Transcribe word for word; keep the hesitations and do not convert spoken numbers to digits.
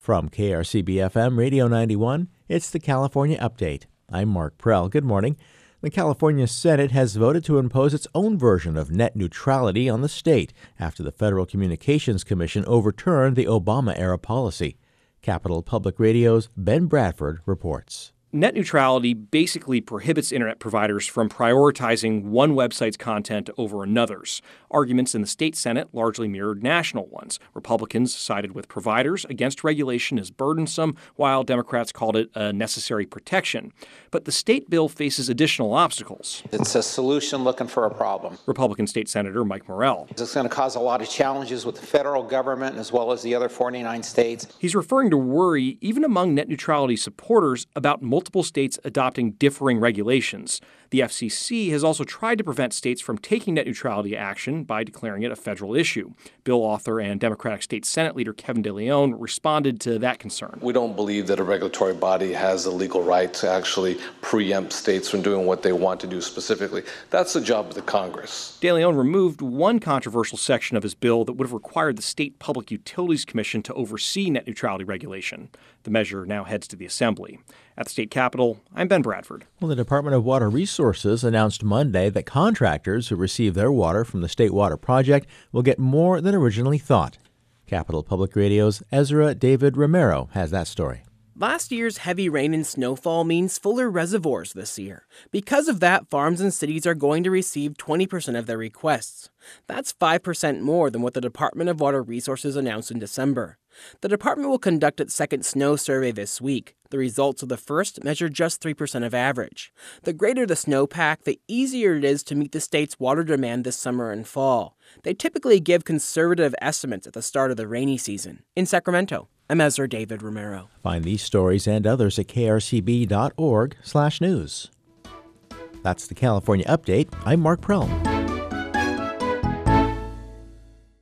From K R C B F M Radio ninety-one, it's the California Update. I'm Mark Prell. Good morning. The California Senate has voted to impose its own version of net neutrality on the state after the Federal Communications Commission overturned the Obama-era policy. Capitol Public Radio's Ben Bradford reports. Net neutrality basically prohibits internet providers from prioritizing one website's content over another's. Arguments in the state Senate largely mirrored national ones. Republicans sided with providers against regulation as burdensome, while Democrats called it a necessary protection. But the state bill faces additional obstacles. It's a solution looking for a problem. Republican State Senator Mike Morell. It's going to cause a lot of challenges with the federal government as well as the other forty-nine states. He's referring to worry, even among net neutrality supporters, about multiple states adopting differing regulations. The F C C has also tried to prevent states from taking net neutrality action by declaring it a federal issue. Bill author and Democratic State Senate leader Kevin De Leon responded to that concern. We don't believe that a regulatory body has the legal right to actually preempt states from doing what they want to do specifically. That's the job of the Congress. De Leon removed one controversial section of his bill that would have required the State Public Utilities Commission to oversee net neutrality regulation. The measure now heads to the Assembly. At the state capitol, I'm Ben Bradford. Well, the Department of Water Resources announced Monday that contractors who receive their water from the State Water Project will get more than originally thought. Capitol Public Radio's Ezra David Romero has that story. Last year's heavy rain and snowfall means fuller reservoirs this year. Because of that, farms and cities are going to receive twenty percent of their requests. That's five percent more than what the Department of Water Resources announced in December. The department will conduct its second snow survey this week. The results of the first measure just three percent of average. The greater the snowpack, the easier it is to meet the state's water demand this summer and fall. They typically give conservative estimates at the start of the rainy season. In Sacramento, I'm Ezra David Romero. Find these stories and others at k r c b dot org slash news. That's the California Update. I'm Mark Prell.